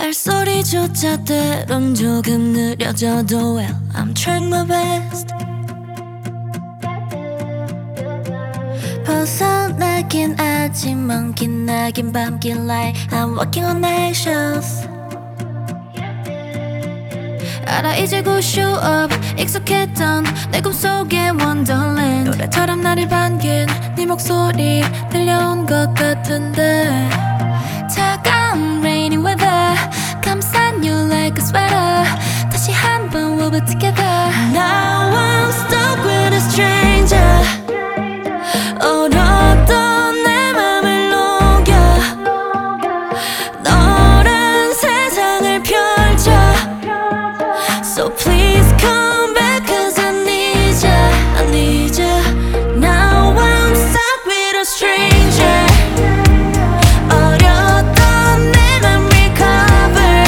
발소리조차 때론 조금 느려져도 well I'm trying my best 벗어나긴 아직 먼 긴 나긴 밤길 like I'm walking on eggshells 알아 이제 곧 show up 익숙했던 내 꿈속의 wonderland 노래처럼 나를 반긴 네 목소리 들려온 것 같은데 차가운 rainy weather 감싼 you like a sweater 다시 한번 we'll be together Now I'm stuck with a stranger 어렸던 내 맘을 녹여 너란 세상을 펼쳐 So please come back cause I need ya I need ya Now I'm stuck with a stranger 어렸던 내 맘 recover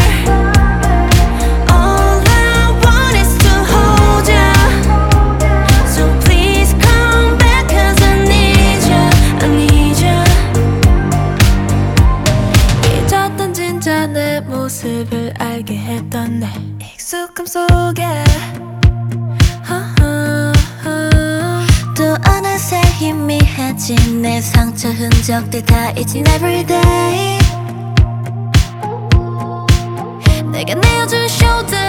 All I want is to hold ya So please come back cause I need ya I need ya 잊었던 진짜 내 모습을 알게 했던 내 익숙함 속에 또 어느새 희미해진 내 상처 흔적들 다 잊은 everyday 내가 내어준 shoulder